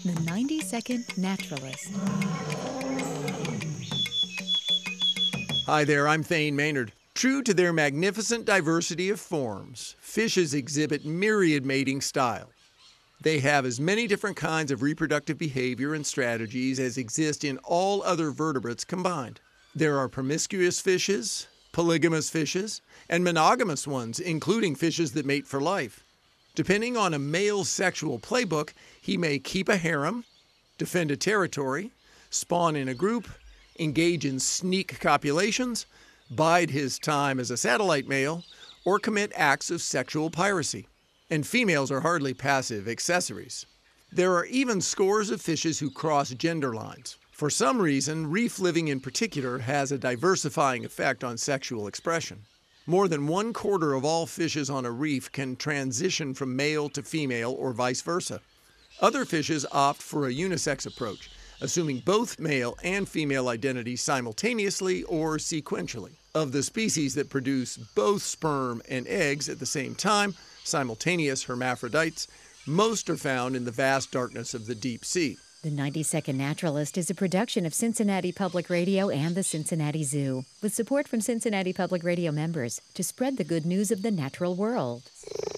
The 90-Second Naturalist. Hi there, I'm Thane Maynard. True to their magnificent diversity of forms, fishes exhibit myriad mating style. They have as many different kinds of reproductive behavior and strategies as exist in all other vertebrates combined. There are promiscuous fishes, polygamous fishes, and monogamous ones, including fishes that mate for life. Depending on a male's sexual playbook, he may keep a harem, defend a territory, spawn in a group, engage in sneak copulations, bide his time as a satellite male, or commit acts of sexual piracy. And females are hardly passive accessories. There are even scores of fishes who cross gender lines. For some reason, reef living in particular has a diversifying effect on sexual expression. More than 1/4 of all fishes on a reef can transition from male to female or vice versa. Other fishes opt for a unisex approach, assuming both male and female identities simultaneously or sequentially. Of the species that produce both sperm and eggs at the same time, simultaneous hermaphrodites, most are found in the vast darkness of the deep sea. The 90-Second Naturalist is a production of Cincinnati Public Radio and the Cincinnati Zoo, with support from Cincinnati Public Radio members to spread the good news of the natural world.